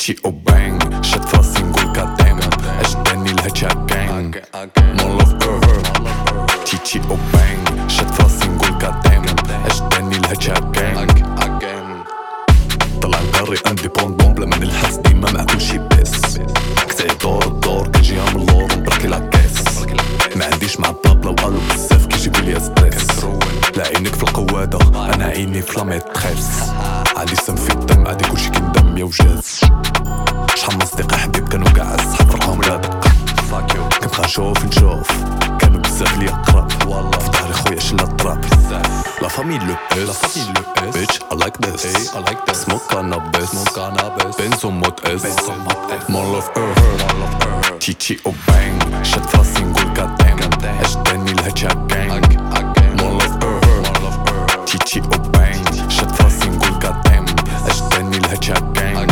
تيتشي او بانج شد فراسي نقول قدام اجداني الهجا جانج مول اوف ايرث تيتشي او بانج شد فراسي نقول قدام اجداني الهجا جانج طلع نقري انديبوندون بلا ما نلحس ديما مع كل شي بس كتعي دور الدور كنجيها من اللور ونبركي لاكاس ما عنديش مع الطابلة وقالو بزاف كيجيبولي ستريس لا عينيك في القوادة انا عيني في لاميتريس عندي سم في الدم عندي كلشي كندم يا وجاز شحال من صديق حبيب كانوا قاع صحاب فرقهم لا دقة كنبقى نشوف كانوا بزاف ليا قراب في ظهري خويا شلا الطراب لا فامي لو اس bitch I like this smoke cannabis benzo mod S mall of earth تيتشي او بانج شد فراسي نقول قدام اجداني الهجا جانج mall of earth تيتشي او بانج شد فراسي نقول قدام اجداني الهجا جانج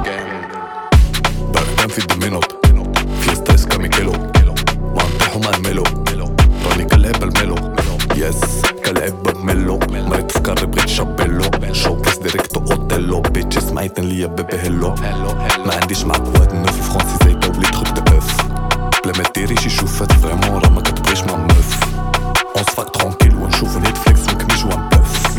بردان في دومينوت في ستريس كاميكيلو ما نطيحو ما نميلو راني كنلعب الميلو يس كنلعب بميلو مريت في كاري بغيت شابيلو شو بس ديريكتو اوتيلو بيتشي سمعيتن ليا بيبي هيلو ما عنديش معاك واد نوف الفرونسي زايدة ولي تخوك دو اف بلا ما ديري شي شوفات فريمون راه ما كتبغيش مع مف اون سفاك ترونكيل ونشوفو نيتفليكس ونكني جوان بوف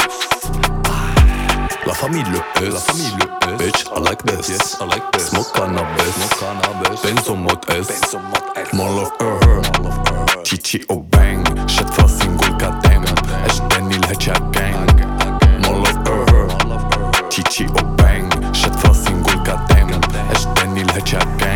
La famille le S, bitch, I like this, smoke cannabis, benzo mod S, mall of earth, تيتشي او بانج شد فراسي نقول قدام اجداني الهجا جانج mall of earth, تيتشي او بانج شد فراسي نقول قدام اجداني الهجا جانج